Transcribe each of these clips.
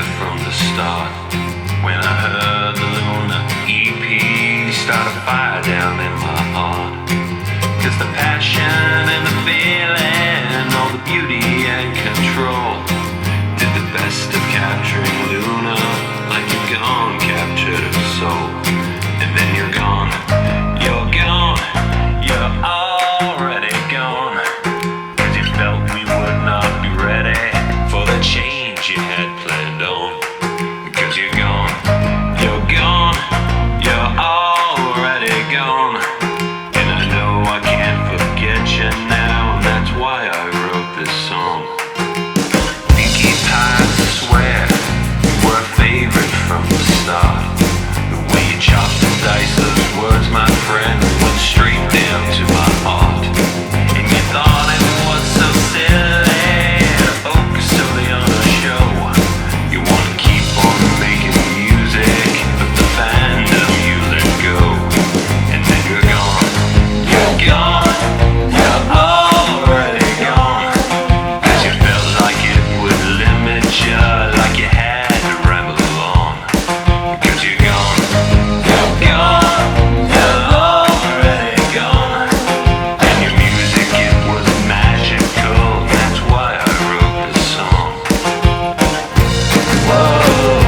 from the start. When I heard the Luna EP, start a fire down in my heart. 'Cause the passion and the feeling, all the beauty and control, did the best of capturing Luna, like you've gone captured her soul. And then you're gone, you're gone, you're already gone. 'Cause you felt we would not be ready for the change you had planned on. 'Cause you're gone, you're gone, you're already gone. And I know I can't forget you now, and that's why I wrote this song. Pinkie Pies, I swear, were a favorite from the start. The way you chopped and diced those words, my friend, went straight down to my heart. And you thought it was so silly to focus solely on a show. You wanna keep on making music, but the fandom you let go. And then you're gone, you're gone, you're already gone. 'Cause you felt like it would limit you, like you had to ramble along. 'Cause you're gone, you're gone, you're already gone. And your music, it was magical, that's why I wrote this song. Whoa,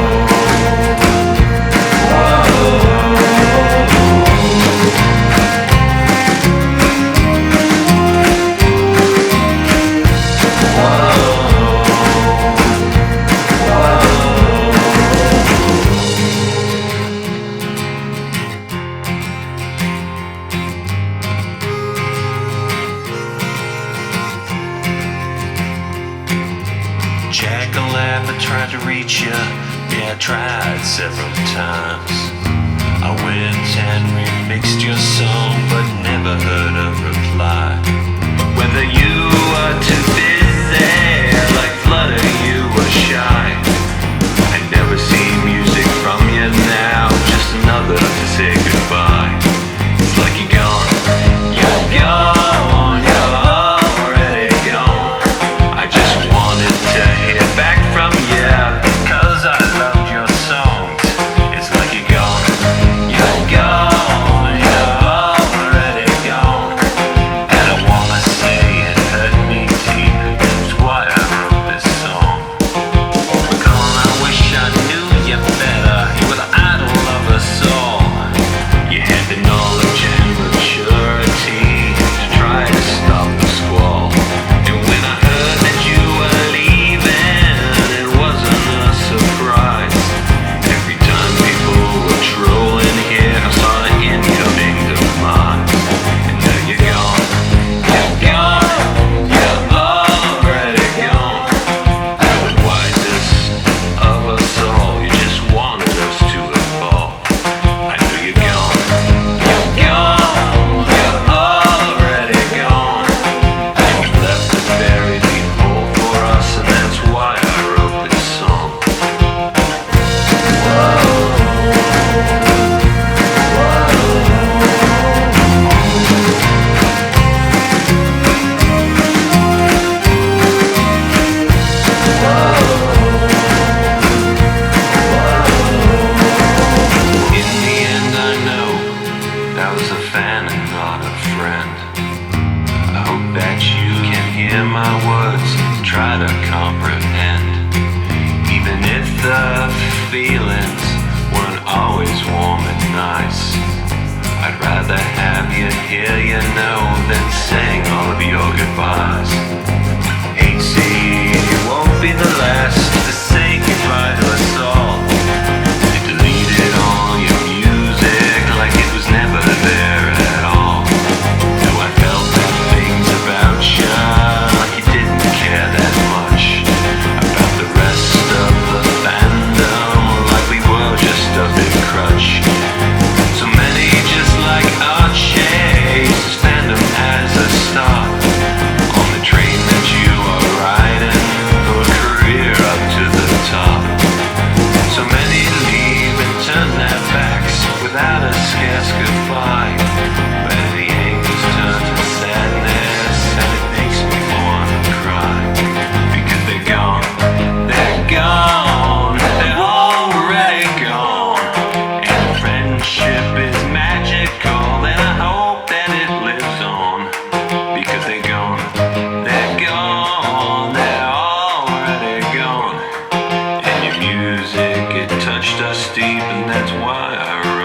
Jack-o'-lantern, I tried to reach you, yeah, I tried several times. I went and remixed your song, but never heard a reply. Whether you were too busy, like Flutter, you were shy. I never see music from you now, just another to say goodbye. It's like you're gone, you're gone, you're already gone. I just wanted to hear back from you, 'cause I loved your songs. It's like you're gone, you're gone, you're already gone. And I wanna say it hurt me deep, that's why I wrote this song. Gone, I wish I knew you better, you were the idol of us all. You had the knowledge and maturity to try to stop the squall. And when I heard that you were leaving, it wasn't a surprise. Every time people were trolling here, I saw the incoming demise. And now you're gone, you're gone, you're already gone. You're the wisest of us all, you just wanted us to evolve. I know you're gone, you're gone, you're already gone. And you left a very deep hole for us, and that's why I wrote this song. In the end, I know that was a fan and not a friend. I hope that you can hear my words, try to comprehend. Even if the feelings weren't always warm and nice, I'd rather have you here, you know, than saying all of your goodbyes. Ain't see, you won't be the last to say goodbye to us all. You deleted all your music like it was never there at all. No, I felt bad things about you, like you didn't care that much about the rest of the fandom, like we were just a big crutch. So many just like our chase, fandom as a start on the train touched us deep, and that's why I